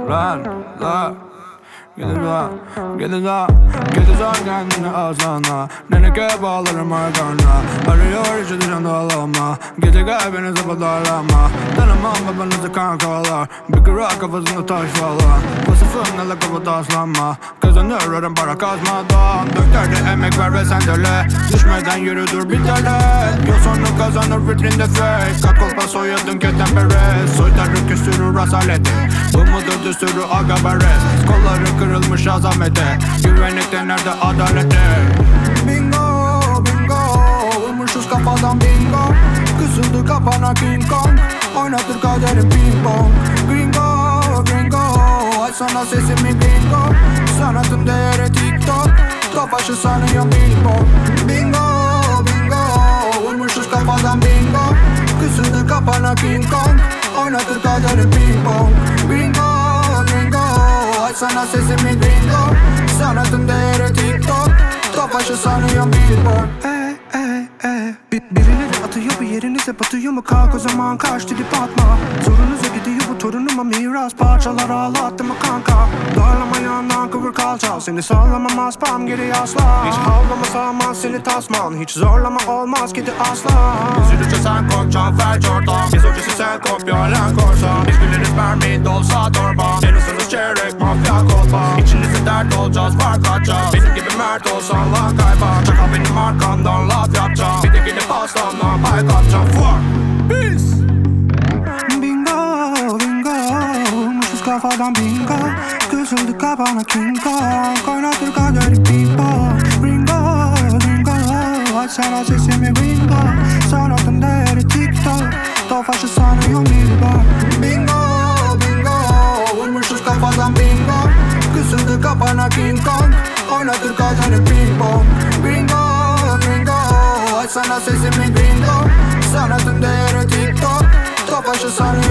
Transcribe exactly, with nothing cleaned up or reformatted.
Lan lan Gidin lan, gidin lan, gidin lan kendini azana. Neneke bağlarım arkana. Arıyor içi dışan dolama. Gece kalbinizi pazarlama. Tanımam babanızı kankalar. Bir kıra kafasında taş valla. Vasıfımla kafa taslanma. Kazanırım para kazmadan. Dökterde emek ver ve sen döle. Düşmeden yürü dur bir tane. Yol sonu kazanır vitrinde face. Kakolpa soyadın keten beres. Soytarı küsürür asaleti. Bu mudur düstürü aga bares. Kolları kırılmış azamete. Güvenlikte nerede adalete? Bingo, bingo. Vurmuşuz kafadan bingo. Kısıldı kapana King Kong. Oynatır kaderim ping pong. Gringo, gringo. Aç sana sesimi bingo. Sanatın değeri TikTok. Topaşı sanıyorum billboard. Bingo, bingo. Vurmuşuz kafadan bingo. Kısıldı kapana King Kong. Oynatır kaderim ping pong. Gringo, gringo. Aç sana sesimi gringo. Sanatın değeri TikTok. Topaşı sanıyorum billboard. Ey ey ey bir, Birileri atıyor bir yerinize batıyor mu? Kalk o zaman kaç trip atma. Zorunuza gidiyor bu torunuma miras. Parçalar ağlattı mı kanka? Darlama yandan kıvır kalça. Seni sallamam spam geri asla. Hiç havlama sağmaz seni tasman. Hiç zorlama olmaz kedi asla. Üzülüce sen kork Canfer Jordan. Biz öncesi sen kopya lan korsan. Biz güleriz mermi dolsa torba. En ısınız çeyrek mafya kolpa. İçinizde dert olacağız fark atacağız. Benim gibi mert olsan lan kayba. Çakal benim arkamdan laf yapacağım. Bir de gidip aslandan pay kapacağım. Fuck biz. Bingo bingo. Vurmuşuz kafadan bingo. Kısıldı kapana King Kong. Oynatır kaderi people. Ringo ringo. Aç sana sesimi bingo. Sanatın değeri TikTok. Tofaşı sanıyorum billboard. Bingo bingo. Vurmuşuz kafadan bingo. Kısıldı kapana King Kong. Oynatır kaderi ping pong. Gringo gringo. Aç sana sesimi gringo. Sanatın değeri TikTok. Topaşı sanıyorum